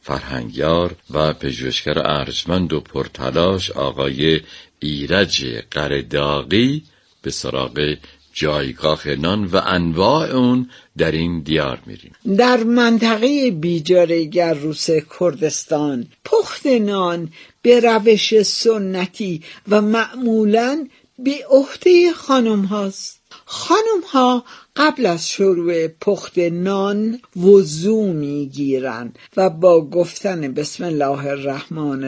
فرهنگیار و پژوهشگر ارجمند و پرتلاش آقای ایرج قرداغی به سراغ جایگاه نان و انواع اون در این دیار میریم. در منطقه بیجار گروس کردستان پخت نان به روش سنتی و معمولاً به عهده خانم هاست. خانم ها قبل از شروع پخت نان وضو میگیرن و با گفتن بسم الله الرحمن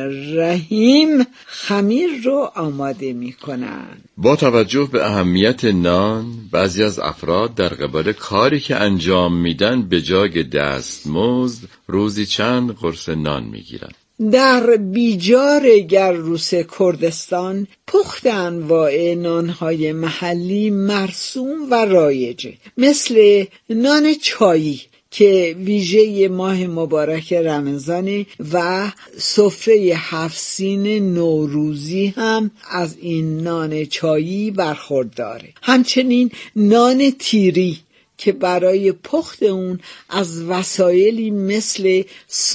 الرحیم خمیر رو آماده میکنن. با توجه به اهمیت نان، بعضی از افراد در قبال کاری که انجام میدن به جای دستمزد روزی چند قرص نان میگیرن. در بیجار گروس کردستان پخت انواع نانهای محلی مرسوم و رایجه، مثل نان چایی که ویژه ماه مبارک رمضان و سفره 7 سین نوروزی هم از این نان چایی برخورداره. همچنین نان تیری که برای پخت اون از وسایلی مثل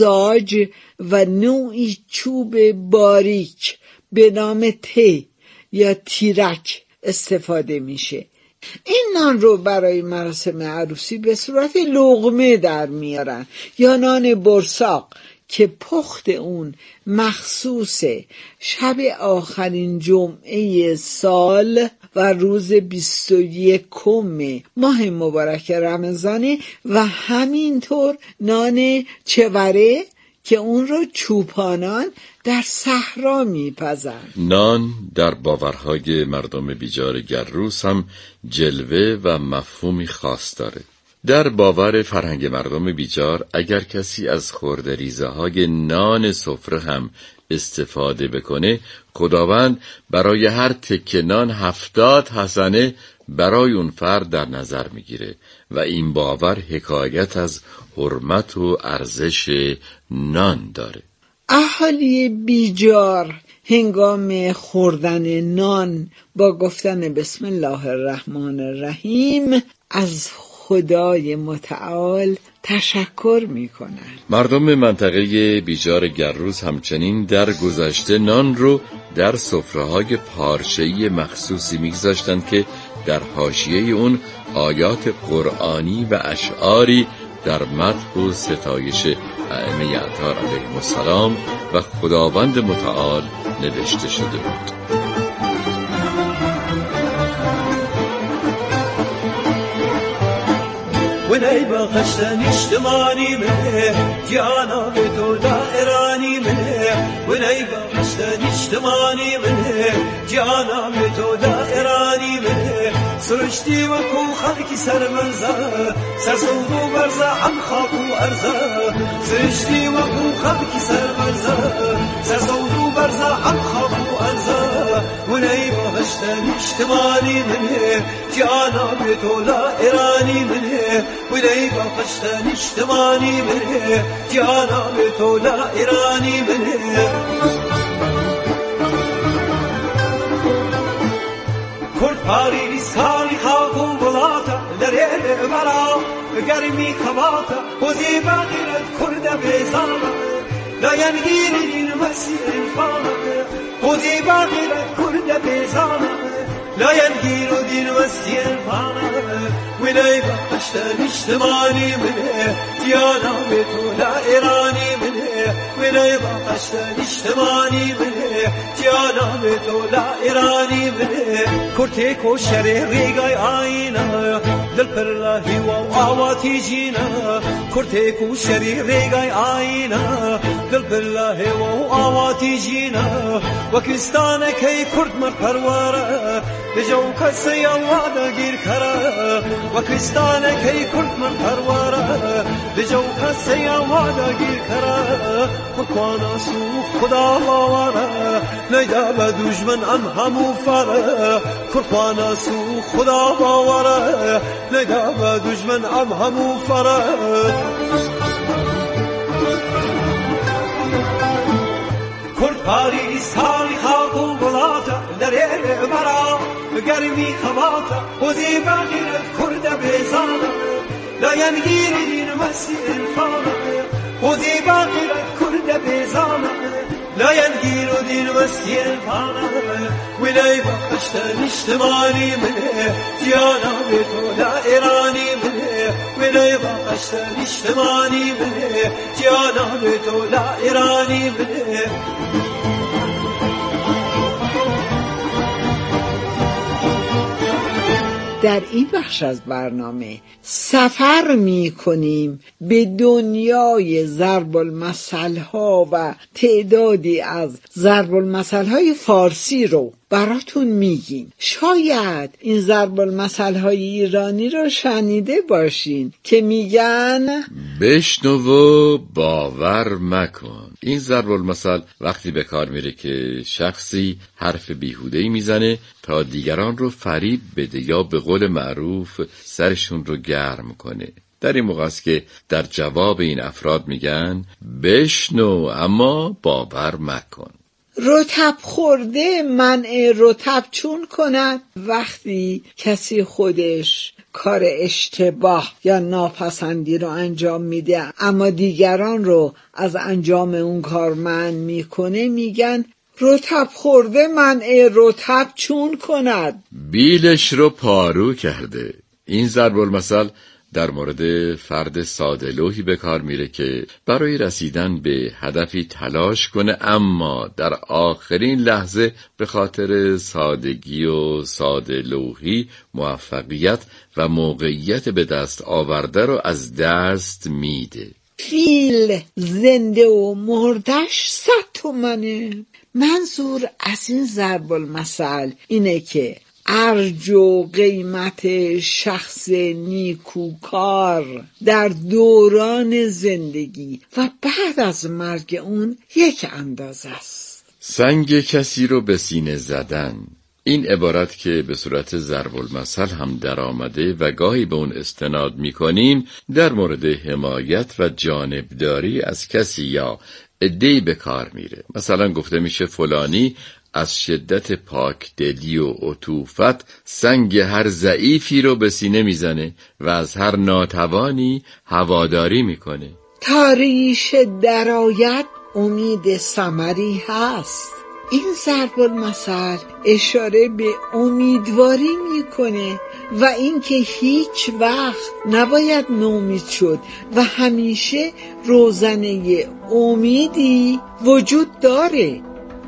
ساج و نوعی چوب باریک به نام ته یا تیرک استفاده میشه. این نان رو برای مراسم عروسی به صورت لقمه در میارن، یا نان برساق که پخت اون مخصوص شب آخرین جمعه سال و روز 21 ماه مبارک رمضانه، و همینطور نان چوره که اون رو چوپانان در صحرا میپزن. نان در باورهای مردم بیجار گروس هم جلوه و مفهومی خاص داره. در باور فرهنگ مردم بیجار اگر کسی از خردریزه های نان سفره هم استفاده بکنه، خداوند برای هر تکه نان 70 حسنه برای اون فرد در نظر میگیره و این باور حکایت از حرمت و ارزش نان داره. اهالی بیجار هنگام خوردن نان با گفتن بسم الله الرحمن الرحیم از خدای متعال تشکر میکنن. مردم منطقه بیجار گروس همچنین در گذشته نان رو در سفره‌های پارچه‌ای مخصوصی میگذاشتند که در حاشیه اون آیات قرآنی و اشعاری در مدح و ستایش ائمه اطهار علیهم السلام و خداوند متعال نوشته شده بود. ونای با خشتن اجتماعی منه جانا به تو دائرانی منه ونای با خشتن اجتماعی منه جانا به تو دائرانی منه سرشتی و کو خلقی سر منزا سرسود و برزا هم خاک و ارزا سرشتی و کو خلقی سر منزا سرسود و برزا هم خاک و ارزا ونای با خشتن اجتماعی منه جانا به تو دائرانی منه ونای با خشتن اجتماعی منه جانا به تو دائرانی منه کرد پاری سالی خاک و بلاتا در ایل برا گرمی خباتا خوزی باقیرت کرد بیزانا لاینگیر دین مسیح انفانا خوزی باقیرت کرد بیزانا لاینگیر دین مسیح انفانا ونای با خشتن اجتماعی منه جانا به تو دائرانی منه ونای با خشتن اجتماعی منه جانا به تو دائرانی منه کرتی کو شر ریگای آینا دل پر لاهی و آواتی جینا کرتی کو شر ریگای آینا دل پر لاهی و آواتی جینا وکستان کی کرد مر پرواره بجو کسی آوادا گیر کرا وکستان کی کرد مر پرواره بجو کسی آوادا گیر کرا مکوانا سو خدا باواره نیدا به دشمن همو فره کرپانا سو خدا باوره نیدا به دشمن همو فره کرد پاری سالی خاک و بلاتا در ایل برا گرمی خباتا خوزی باقیرت کرد بیزانا لاینگیر دین مسیح انفانا خوزی باقیرت دین وسیل پانا ولی بخشت نشتمانی منه جانا به تو لا ایرانی منه ولی بخشت نشتمانی منه جانا به تو لا ایرانی منه. در این بخش از برنامه سفر می کنیم به دنیای ضرب المثل ها و تعدادی از ضرب المثل های فارسی رو براتون میگیم. شاید این ضرب المثل های ایرانی رو شنیده باشین که میگن بشنو و باور مکن. این ضرب المثل وقتی به کار میره که شخصی حرف بیهوده‌ای میزنه تا دیگران رو فریب بده یا به قول معروف سرشون رو گرم کنه. در این موقع است که در جواب این افراد میگن بشنو اما باور مکن. رطب خورده منع رطب چون کند؟ وقتی کسی خودش کار اشتباه یا ناپسندی رو انجام میده اما دیگران رو از انجام اون کار منع میکنه میگن رطب خورده منع رطب چون کند؟ بیلش رو پارو کرده. این ضرب المثل در مورد فرد ساده‌لوحی به کار میره که برای رسیدن به هدفی تلاش کنه اما در آخرین لحظه به خاطر سادگی و ساده‌لوحی موفقیت و موقعیت به دست آورده رو از دست میده. فیل زنده و مردش 100 تومنه. منظور از این ضرب المثل اینه که ارج و قیمت شخص نیکوکار در دوران زندگی و بعد از مرگ اون یک اندازه است. سنگ کسی رو به سینه زدن، این عبارت که به صورت ضرب المثل هم در آمده و گاهی به اون استناد می کنیم در مورد حمایت و جانبداری از کسی یا عده‌ای به کار میره. مثلا گفته میشه فلانی از شدت پاکدلی و عطوفت سنگ هر ضعیفی رو به سینه میزنه و از هر ناتوانی هواداری میکنه. تا ریشه درآید امید ثمری هست. این ضرب المثل اشاره به امیدواری میکنه و اینکه هیچ وقت نباید نومید شد و همیشه روزنه امیدی وجود داره.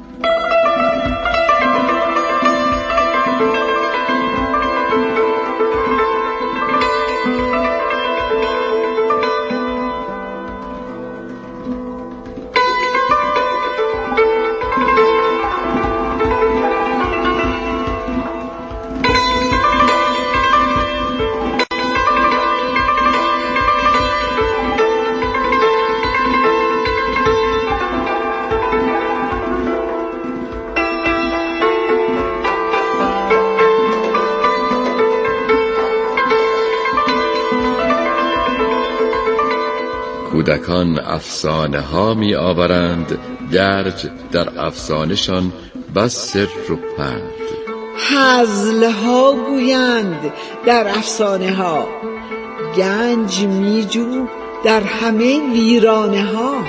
کودکان افسانه ها می آورند درج در افسانه‌شان بس سر و پند. هزل ها گویند در افسانه ها گنج می جو در همه ویرانه ها.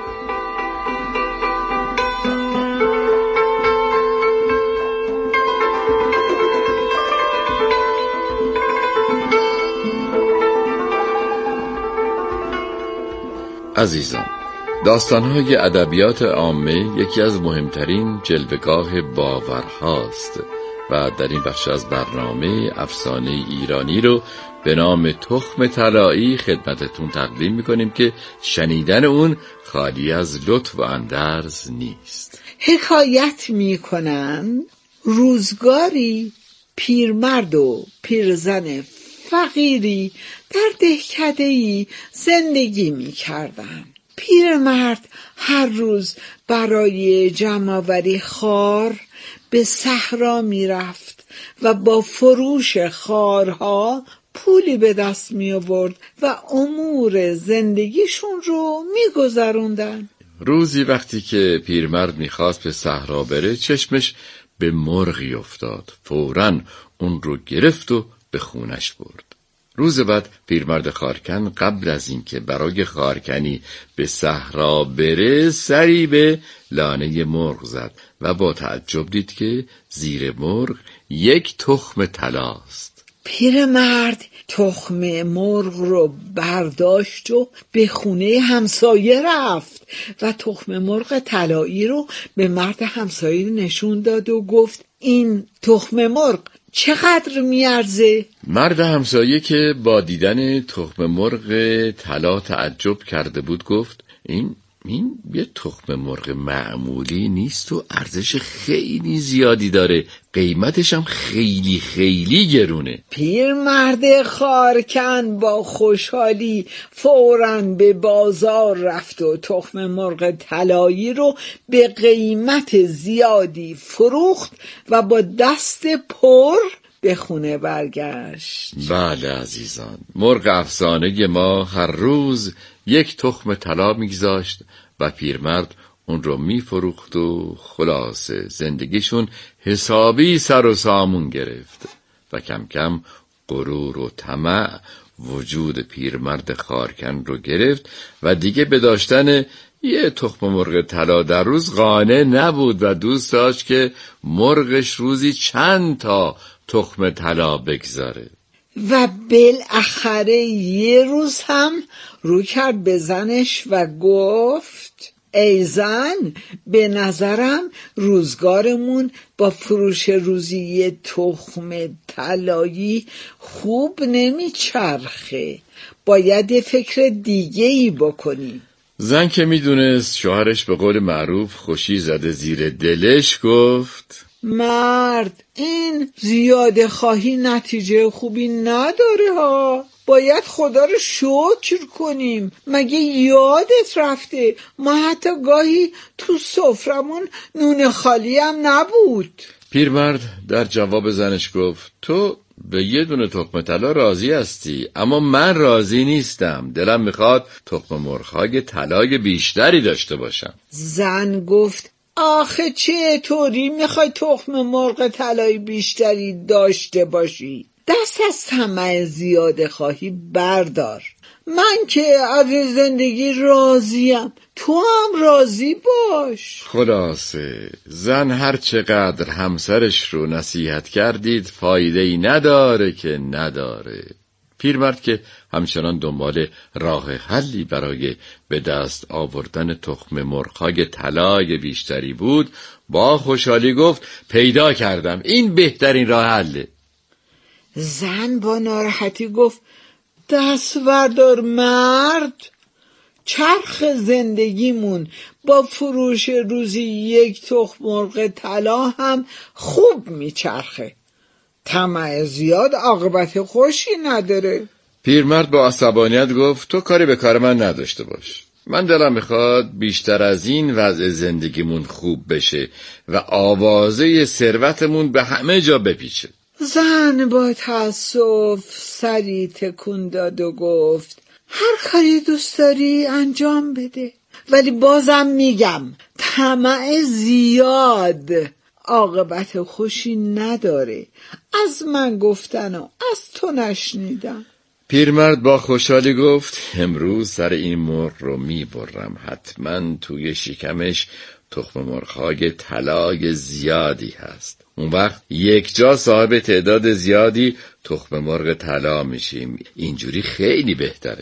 عزیزان، داستان‌های ادبیات عامه یکی از مهمترین جلوه‌گاه باورهاست و در این بخش از برنامه افسانه ایرانی رو به نام تخم طلایی خدمتتون تقدیم می‌کنیم که شنیدن اون خالی از لطف و اندرز نیست. حکایت می‌کنند روزگاری پیرمرد و پیرزن فقیری در دهکده‌ای زندگی می‌کردند. پیرمرد هر روز برای جمع‌آوری خار به صحرا می‌رفت و با فروش خارها پولی به دست می‌آورد و امور زندگیشون رو می‌گذروندن. روزی وقتی که پیرمرد می‌خواست به صحرا بره چشمش به مرغی افتاد. فوراً اون رو گرفت و به خونش برد. روز بعد پیرمرد خارکن قبل از اینکه برای خارکنی به صحرا بره سری به لانه مرغ زد و با تعجب دید که زیر مرغ یک تخم طلاست. پیرمرد تخم مرغ رو برداشت و به خونه همسایه رفت و تخم مرغ طلایی رو به مرد همسایه نشون داد و گفت این تخم مرغ چقدر میارزه؟ مرد همسایه که با دیدن تخم مرغ طلا تعجب کرده بود گفت این یه تخم مرغ معمولی نیست و ارزش خیلی زیادی داره، قیمتش هم خیلی خیلی گرونه. پیرمرد خارکن با خوشحالی فوراً به بازار رفت و تخم مرغ طلایی رو به قیمت زیادی فروخت و با دست پر به خونه برگشت. بله عزیزان، مرغ افسانه ما هر روز یک تخم طلا میگذاشت و پیرمرد اون رو میفروخت و خلاصه زندگیشون حسابی سر و سامون گرفت و کم کم غرور و طمع وجود پیرمرد خارکن رو گرفت و دیگه به داشتن یه تخم مرغ طلا در روز قانع نبود و دوست داشت که مرغش روزی چند تا تخم طلا بگذاره. و بالاخره یه روز هم رو کرد به زنش و گفت ای زن، به نظرم روزگارمون با فروش روزی یه تخم طلایی خوب نمیچرخه، باید فکر دیگه‌ای بکنی. زن که میدونست شوهرش به قول معروف خوشی زده زیر دلش گفت مرد، این زیاده خواهی نتیجه خوبی نداره ها، باید خدا رو شکر کنیم. مگه یادت رفته ما حتی گاهی تو سفرمون نون خالی هم نبود؟ پیرمرد در جواب زنش گفت تو به یه دونه تخم طلا راضی هستی، اما من راضی نیستم. دلم میخواد تخم مرغ‌های طلای بیشتری داشته باشم. زن گفت آخه چطوری میخوای تخم مرغ طلای بیشتری داشته باشی؟ دست از طمع زیاده خواهی بردار. من که از زندگی راضیم، تو هم راضی باش. خلاصه زن هر چقدر همسرش رو نصیحت کردید فایده‌ای نداره که نداره. پیرمرد که همچنان دنبال راه حلی برای به دست آوردن تخم مرغ‌های طلای بیشتری بود، با خوشحالی گفت پیدا کردم، این بهترین راه حله. زن با ناراحتی گفت دست بردار مرد، چرخ زندگیمون با فروش روزی یک تخم مرغ طلا هم خوب میچرخه، طمع زیاد عاقبت خوشی نداره. پیرمرد با عصبانیت گفت تو کاری به کار من نداشته باش، من دلم میخواد بیشتر از این وضع زندگیمون خوب بشه و آوازه ثروتمون به همه جا بپیچه. زن با تأسف سری تکون داد و گفت هر کاری دوست داری انجام بده، ولی بازم میگم طمع زیاد عاقبت خوشی نداره. از من گفتن و از تو نشنیدم. پیرمرد با خوشحالی گفت امروز سر این مرغ رو میبرم، حتما توی شکمش تخم مرغ‌های طلای زیادی هست. اون وقت یک جا صاحب تعداد زیادی تخم مرغ طلا میشیم، اینجوری خیلی بهتره.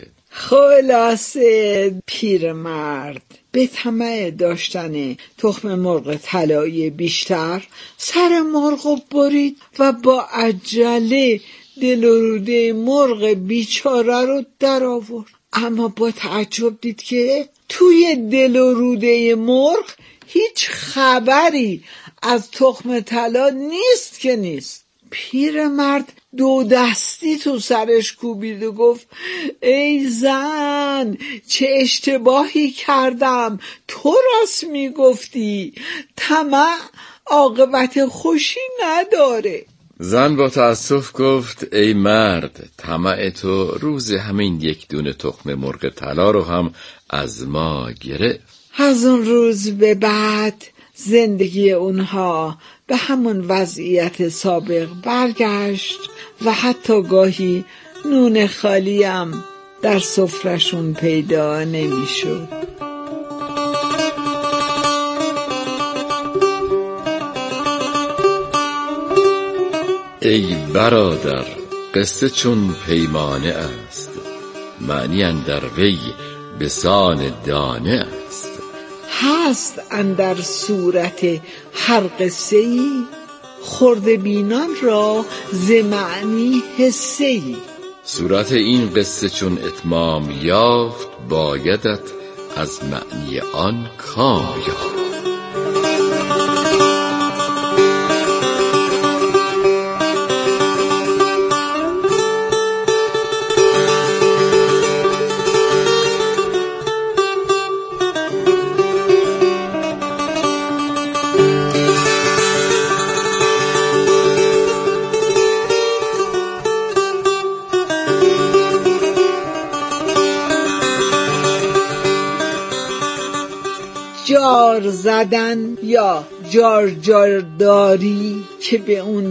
خلاصه پیرمرد به طمع داشتن تخم مرغ طلایی بیشتر سر مرغ برید و با عجله دل و روده مرغ بیچاره رو در آورد. اما با تعجب دید که توی دل و روده مرغ هیچ خبری از تخم طلا نیست که نیست. پیرمرد دو دستی تو سرش کوبید و گفت ای زن، چه اشتباهی کردم، تو راست میگفتی، طمع عاقبت خوشی نداره. زن با تأسف گفت ای مرد، طمع تو روز همین یک دونه تخم مرغ طلا رو هم از ما گرفت. از اون روز به بعد زندگی اونها به همون وضعیت سابق برگشت و حتی گاهی نون خالیم در سفرشون پیدا نمیشد. ای برادر، قصه چون پیمانه است، معنی اندر وی بسان دانه است. هست اندر صورت هر قصه‌ای، خرده بینان را ز معنی حسه‌ای. صورت این قصه چون اتمام یافت، بایدت از معنی آن کام یافت. جار زدن یا جارداری که به اون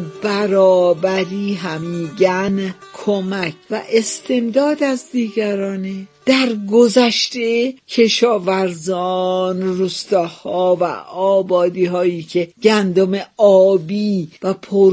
برابری همیگن کمک و استمداد از دیگرانه. در گذشته کشاورزان روستاها و آبادی هایی که گندم آبی و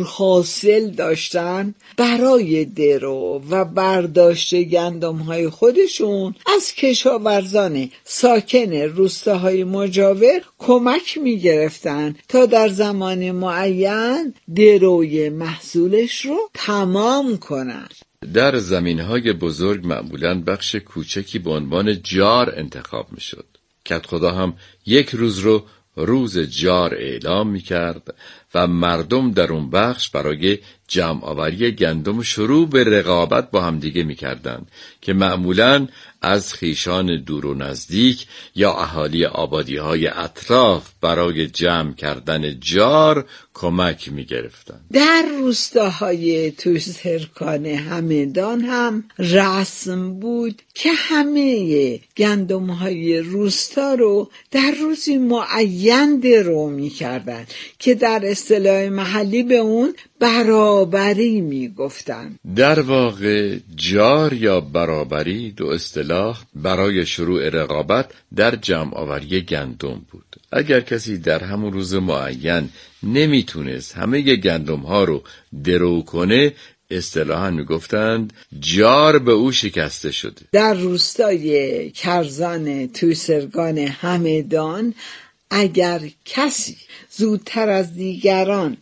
پرحاصل داشتن، برای درو و برداشت گندم های خودشون از کشاورزان ساکن روستاهای مجاور کمک می گرفتن تا در زمان معین دروی محصولش رو تمام کنن. در زمین‌های بزرگ معمولاً بخش کوچکی به عنوان جار انتخاب می‌شد. کدخدا هم یک روز رو روز جار اعلام می‌کرد و مردم در اون بخش برای جمع آوری گندم شروع به رقابت با هم دیگه می‌کردند که معمولاً از خویشان دور و نزدیک یا اهالی آبادی‌های اطراف برای جمع کردن جار کمک می‌گرفتند. در روستاهای توسرکان همدان هم رسم بود که همه گندم‌های روستا رو در روزی معین درو می‌کردند که در اصطلاح محلی به اون برابری میگفتن. در واقع جار یا برابری دو اصطلاح برای شروع رقابت در جمع آوری گندم بود. اگر کسی در همون روز معین نمیتونست همه گندم ها رو درو کنه، اصطلاحاً میگفتند جار به او شکسته شده. در روستای کرزان توسرگان همدان اگر کسی زودتر از دیگران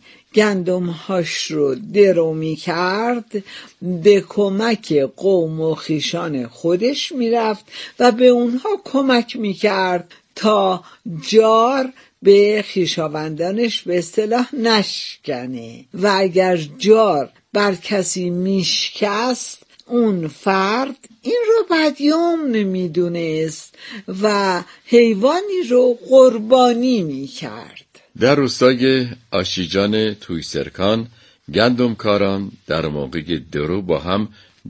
گندم‌هاش رو درو می‌کرد، به کمک قوم و خویشان خودش می‌رفت و به اونها کمک می‌کرد تا جار به خویشاوندانش به اصطلاح نشکنه و اگر جار بر کسی میشکست، اون فرد این رو بدیوم نمیدونست و حیوانی رو قربانی میکرد. در روستای آشیجان تویسرکان گندمکاران در موقع درو با هم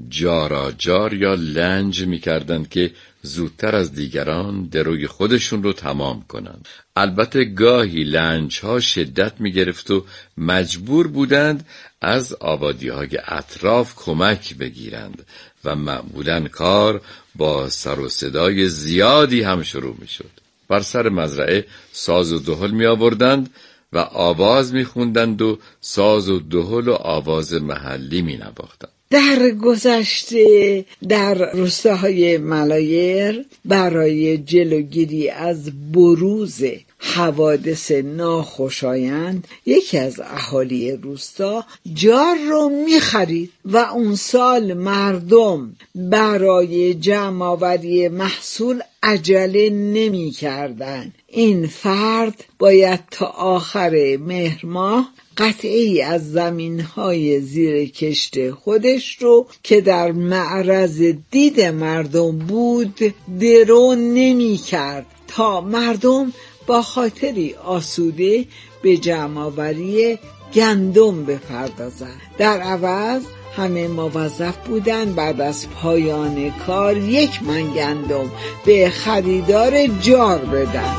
جاراجار یا لنج میکردند که زودتر از دیگران دروی خودشون رو تمام کنند. البته گاهی لنج ها شدت میگرفت و مجبور بودند از آبادی‌های اطراف کمک بگیرند و معمولاً کار با سر و صدای زیادی هم شروع میشد. بر سر مزرعه ساز و دهل می آوردند و آواز می خوندند و ساز و دهل و آواز محلی می نواختند. در گذشته در روستاهای ملایر برای جلوگیری از بروز حوادث ناخوشایند یکی از اهالی روستا جار رو می‌خرید و اون سال مردم برای جمع آوری محصول عجله نمی‌کردند. این فرد باید تا آخر مهر ماه قطعی از زمین‌های زیر کشت خودش رو که در معرض دید مردم بود درو نمی‌کرد تا مردم با خاطری آسوده به جمع‌آوری گندم بپردازند. در عوض همه موظف بودند بعد از پایان کار 1 من گندم به خریدار جار بدن.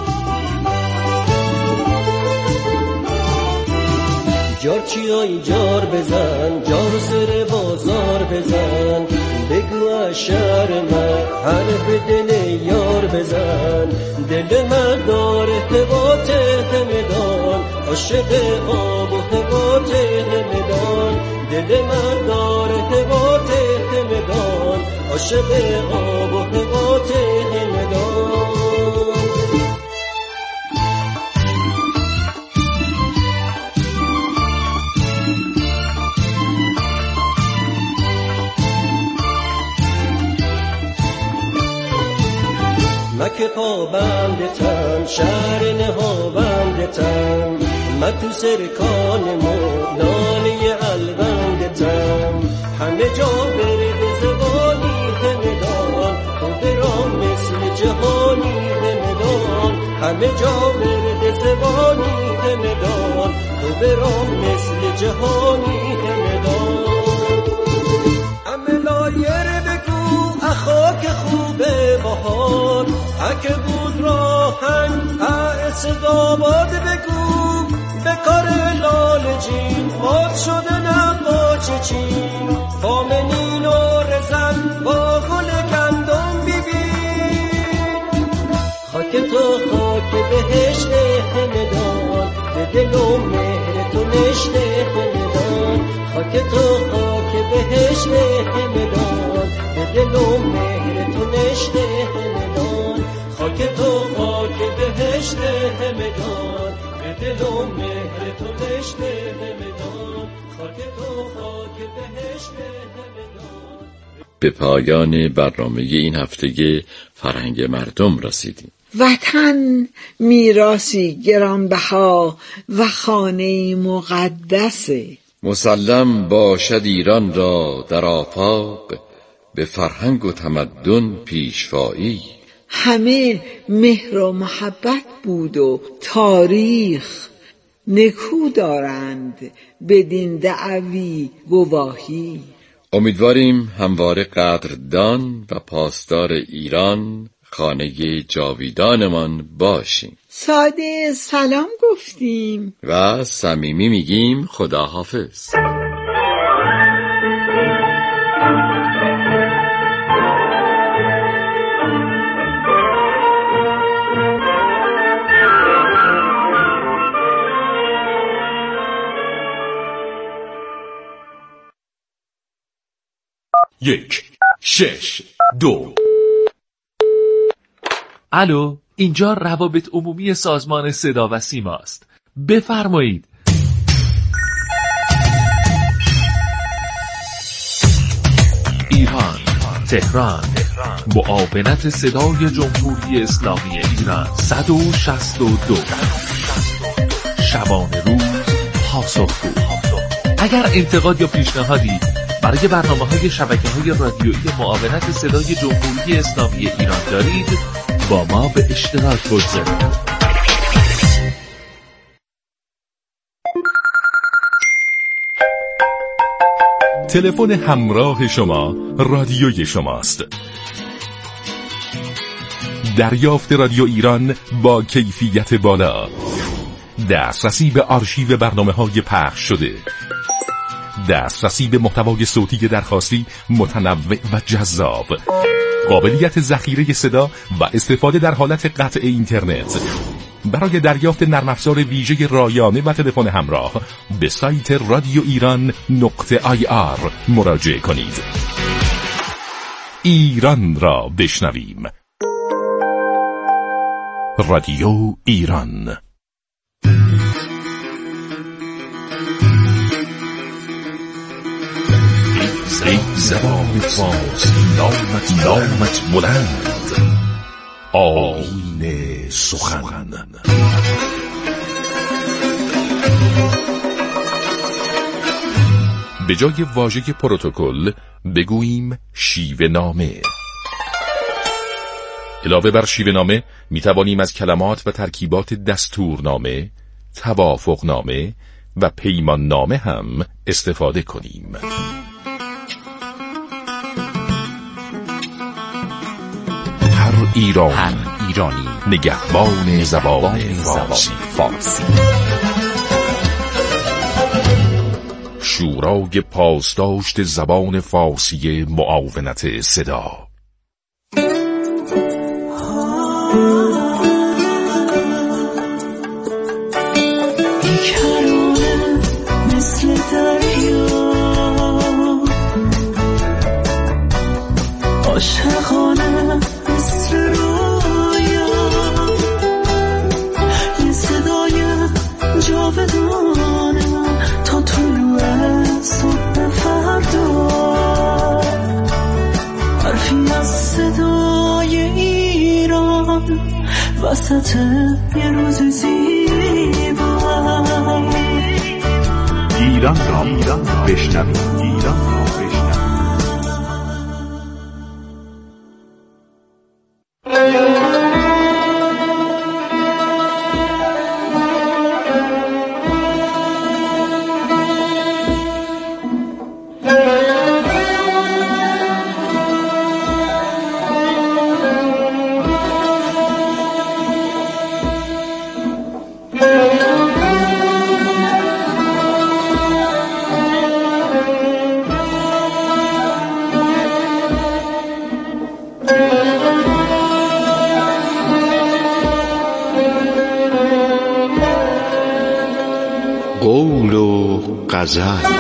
جار چیای جار بزن، جار سر بازار بزن، بگو از شهر من حرف دل یار بزن. دل من داره هوات همدان، عاشق آب و هوات همدان. دل من داره هوات همدان، عاشق آب و هوات همدان. مکه پا بندتم، شهر نها بندتم، من تو سرکان مولانه الوندتم. همه جا برد زبانی همدان، تو برام مثل جهانی همدان. همه جا برد زبانی همدان، تو برام مثل جهانی همدان. املایر بگو اخاک خوبه بهار، اگه بود راهن صدا باد بگو. به کار لال جین باد شده نقاش چین، فامنین و رزن با گل گندم ببین. خاک تو خاک بهشت همدان، به دل و مهر تو نشت همدان. خاک تو خاک بهشت همدان، به دل و مهر تو نشت همدان. خاک تو خاک بهشت همدان، به دل و مهر تو نشت همدان. خاک تو خاک بهشت همدان. به پایان برنامه این هفته فرهنگ مردم رسیدیم. وطن میراثی گرانبها و خانه مقدسه. مسلم باشد ایران را در آفاق، به فرهنگ و تمدن پیشوایی. همه مهر و محبت بود و تاریخ نکو دارند بدین دعوی گواهی. امیدواریم همواره قدردان و پاسدار ایران، خانه جاویدانمان باشیم. ساده سلام گفتیم و صمیمی میگیم خداحافظ. یک 6 2. الو، اینجا روابط عمومی سازمان صدا و سیما است. بفرمایید. ایران، تهران، معاونت صدای جمهوری اسلامی ایران 162. شبانه روز پاسخگو. اگر انتقاد یا پیشنهادی برای برنامه‌های شبکه‌های رادیویی معاونت صدای جمهوری اسلامی ایران دارید، با ما به اشتراک بگذارید. تلفن همراه شما رادیوی شماست. دریافت رادیو ایران با کیفیت بالا، دسترسی به آرشیو برنامه‌های پخش شده، دسترسی به محتوای صوتی درخواستی متنوع و جذاب، قابلیت ذخیره صدا و استفاده در حالت قطع اینترنت. برای دریافت نرم افزار ویژه رایانه و تلفن همراه به سایت radioiran.ir مراجعه کنید. ایران را بشنویم. رادیو ایران. ای زبان فارسی نامت بلند، آیین سخن. به جای واژه پروتکل بگوییم شیوه نامه. علاوه بر شیوه نامه می توانیم از کلمات و ترکیبات دستورنامه، توافقنامه و پیمان نامه هم استفاده کنیم. هر ایرانی نگهبان زبان فارسی. شورای پاسداشت زبان فارسی معاونت صدا. عاشقانه مثل رویا، یه صدای جاودانه تا طلوع صبح فردا، حرفی از صدای ایران وسط یه روز زیبا. ایران را بشنوید، ایران را بشنوید. قول و غزل.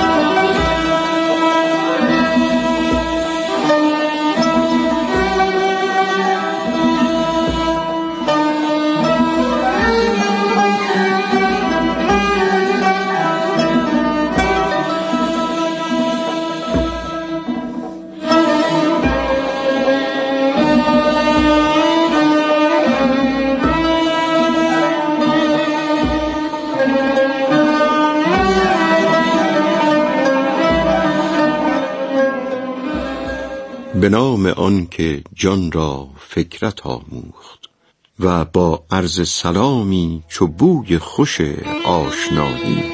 به نام آن که جان را فکرت آموخت و با عرض سلامی چو بوی خوش آشنایی.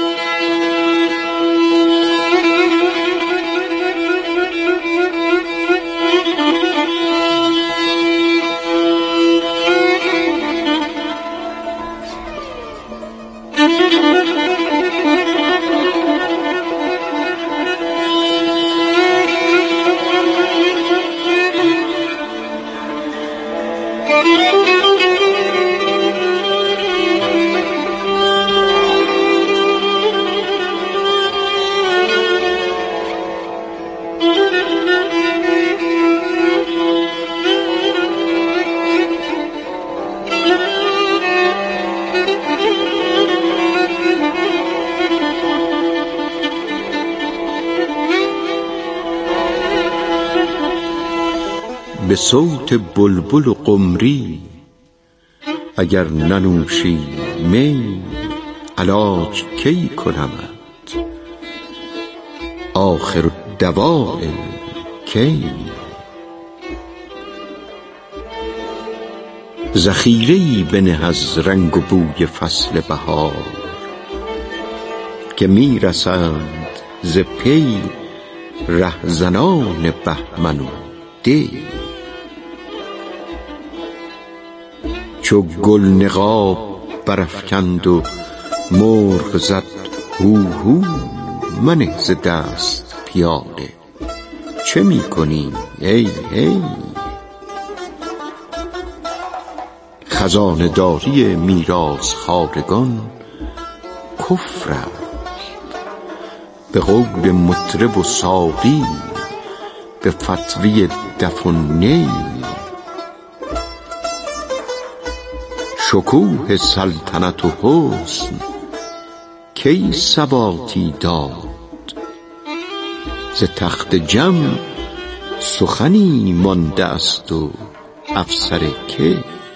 به صوت بلبل و قمری اگر ننوشی می، علاج کی کنمت آخر الدواء کی. ذخیره‌ای بنه از رنگ و بوی فصل بهار که می رسند ز پی رهزنان بهمن و دی. چو گل نقاب برافکند و مرغ زد هو هو، منه ز دست پیاله چه می کنی ای ای. خزانه داری میراث خوارگان کفر است، به قول مطرب و ساقی به فتوی دف و نی. شکوه سلطنت و حسن کی ثباتی داد، ز تخت جم سخنی مانده است و افسر کی.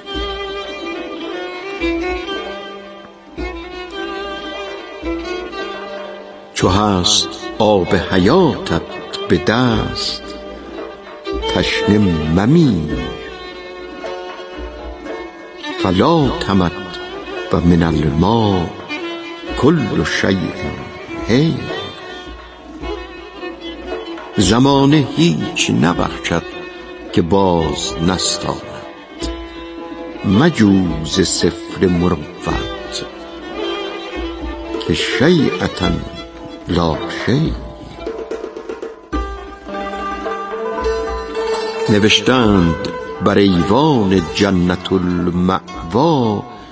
چو هست آب حیاتت به دست تشنه ممیر، فلا تمت و من الماء کل شیء حی. زمانه هیچ نبخشد که باز نستاند، مجوز صفر مروت که شیعة لا شیء. نوشتند بر ایوان جنت المأوا